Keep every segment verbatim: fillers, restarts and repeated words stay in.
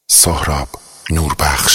سهراب نوربخش.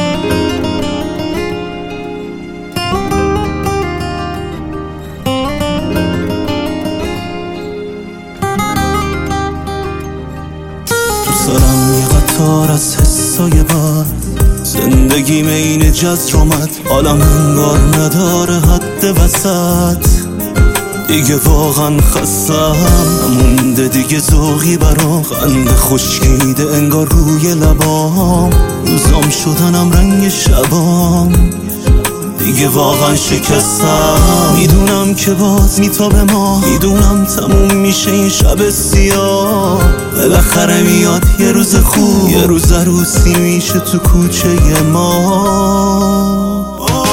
تو سرم یه قطار از حسای بد، زندگیم این جزر اومد، حالم انگار نداره حد وسط. دیگه واقعا خستم، نمونده دیگه ذوقی برام، خنده خشکیده انگار روی لبام، روزام شدنم رنگ شبام. دیگه واقعا شکستم، میدونم که باز میتابه ما، میدونم تموم میشه این شب سیاه، بالاخره میاد یه روز خوب، یه روز عروسی میشه تو کوچه ما.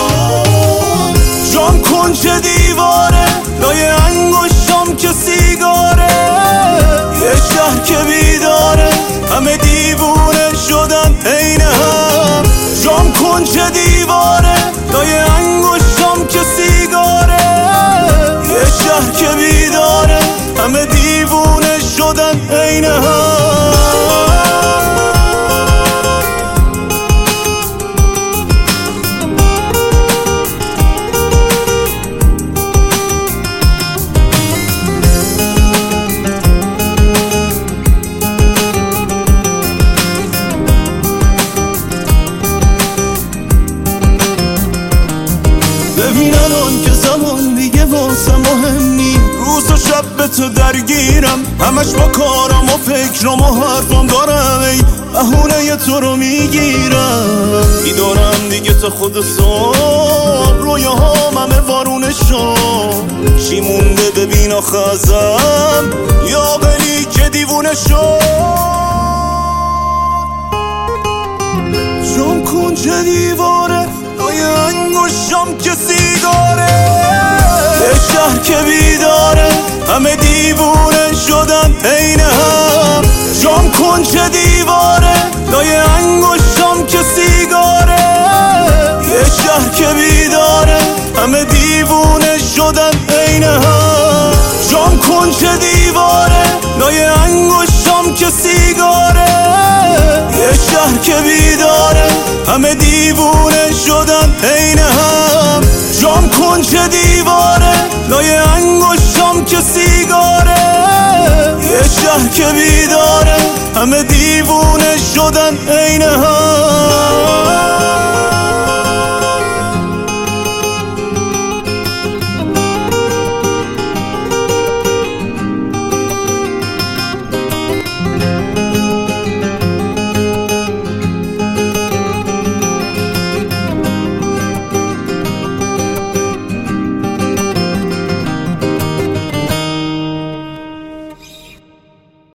جام کنج دیواره، لای انگشتام که سیگاره، یه شهر که بیداره، همه دیوونه شدن عین هم. جام کنج دیواره، لای انگشتام که سیگاره، یه شهر که بیداره، همه دیوونه شدن عین هم. ببین الان که زمان دیگه واسه مهم نی، روز و شب به تو درگیرم، همش با کارم و فکرم و حرفم دارم، ای بهونه تو رو میگیرم. میدونم دیگه تا خود صبح رویاهام همه وارونشم، چی مونده ببین آخه ازم، یا عقلی که دیوونه شد. جام کنج دیواره، لای انگشتام که سیگاره، یه شهر که بیداره، همه دیوونه شدن عین هم. جام کنج دیواره، لای انگشتام که سیگاره، یه شهر که بیداره، همه دیوونه شدن عین هم. جام کنج دیواره، لای انگشتام که سیگاره، یه شهر که بیداره، همه دیوونه شدن عین هم. جام کنج دیواره